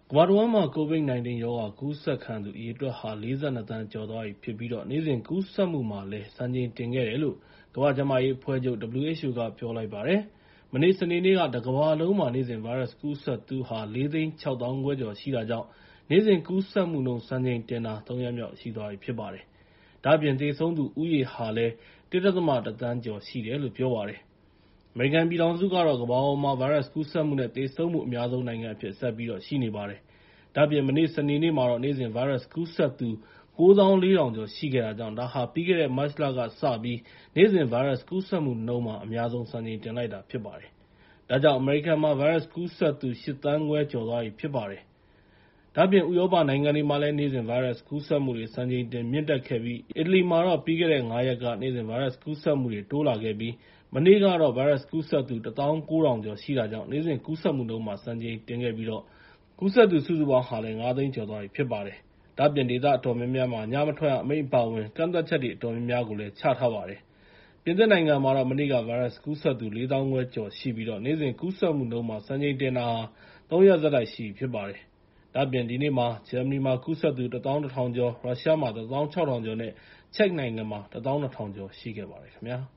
ကမ္ဘာတဝန်းမှာ COVID-19 ရောဂါကူးစက်ခံရသူ အရေအတွက်ဟာ ၄၂ သန်းကျော်သွားပြီဖြစ်ပြီး နေ့စဉ်ကူးစက်မှုမှာလည်း စံချိန်တင်ခဲ့တယ်လို့ ကမ္ဘာ့ကျန်းမာရေးအဖွဲ့ချုပ် (WHO) က ပြောလိုက်ပါတယ်။ မနေ့ စနေနေ့က တကမ္ဘာလုံးမှာ နေ့စဉ် ဗိုင်းရပ်စ်ကူးစက်သူဟာ ၄၆၅,၀၀၀ ကျော်ရှိတာကြောင့် နေ့စဉ်ကူးစက်မှုနှုန်း စံချိန်တင်တာ ၃ ရက်မြောက်ရှိသွားပြီဖြစ်ပါတယ်။ ဒါ့အပြင် သေဆုံးသူဦးရေဟာလည်း ၁.၁ သန်းကျော်ရှိတယ်လို့ ပြောပါတယ်။ အမေရိကန်ပြည်ထောင်စုကတော့ ကမ္ဘာပေါ်မှာ ဗိုင်းရပ်စ်ကူးစက်မှုနဲ့ သေဆုံးမှုအများဆုံးနိုင်ငံအဖြစ် ဆက်ပြီးတော့ရှိနေပါတယ်။ ဒါ့အပြင် မနေ့ စနေနေ့မှာတော့ နေ့စဉ်ဗိုင်းရပ်စ်ကူးစက်သူ ၉၄,၀၀၀ ကျော်ရှိခဲ့တာကြောင့် ဒါဟာ ပြီးခဲ့တဲ့ မတ်လကစပြီး နေ့စဉ်ဗိုင်းရပ်စ်ကူးစက်မှုနှုန်းမှာ အများဆုံး စံချိန်တင်လိုက်တာဖြစ်ပါတယ်။ ဒါကြောင့် အမေရိကန်မှာ ဗိုင်းရပ်စ်ကူးစက်သူ ၈,၅၀၀,၀၀၀ ကျော်သွားပြီဖြစ်ပါတယ်။ ဒါ့အပြင် ဥရောပနိုင်ငံတွေမှာလည်း နေ့စဉ်ဗိုင်းရပ်စ်ကူးစက်မှုတွေ စံချိန်တင်မြင့်တက်ခဲ့ပြီး အီတလီမှာတော့ ပြီးခဲ့တဲ့ ၅ ရက်က နေ့စဉ်ဗိုင်းရပ်စ်ကူးစက်မှုတွေ တိုးလာခဲ့ပြီး မနေ့ကတော့ ဗိုင်းရပ်စ်ကူးစက်သူ ၁၉,၀၀၀ ကျော်ရှိတာကြောင့် နေ့စဉ်ကူးစက်မှုနှုန်းမှာ စံချိန်တင်ခဲ့ပြီး ကူးစက်သူစုစုပေါင်းဟာလည်း ၅၀၀,၀၀၀ ကျော်သွားပြီဖြစ်ပါတယ်။ ဒါ့အပြင် ဒေသအတော်များများမှာ ညမထွက်ရအမိန့်အပါအဝင် ကန့်သတ်ချက်တွေ အတော်များများကိုလည်း ချထားပါတယ်။ ပြင်သစ်နိုင်ငံမှာတော့ မနေ့က ဗိုင်းရပ်စ်ကူးစက်သူ ၄၅,၀၀၀ ကျော်ရှိပြီး နေ့စဉ်ကူးစက်မှုနှုန်းမှာ စံချိန်တင်တာ ၃ ရက်ဆက်တိုက်ရှိပြီဖြစ်ပါတယ်။ ဒါ့အပြင် ဒီနေ့မှာ ဂျာမနီမှာ ကူးစက်သူ ၁၁,၀၀၀ ကျော်၊ ရုရှားမှာ ၁၆,၀၀၀ ကျော်နဲ့ ချက်နိုင်ငံမှာ ၁၂,၀၀၀ ကျော်ရှိခဲ့ပါတယ်ခင်ဗျာ။